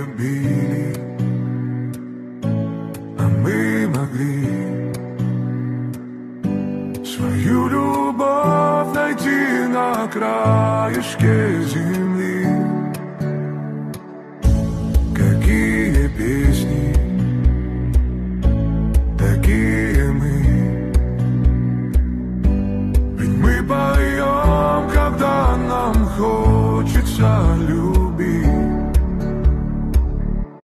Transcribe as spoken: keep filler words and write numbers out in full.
любили, а мы могли свою любовь найти на краешке земли.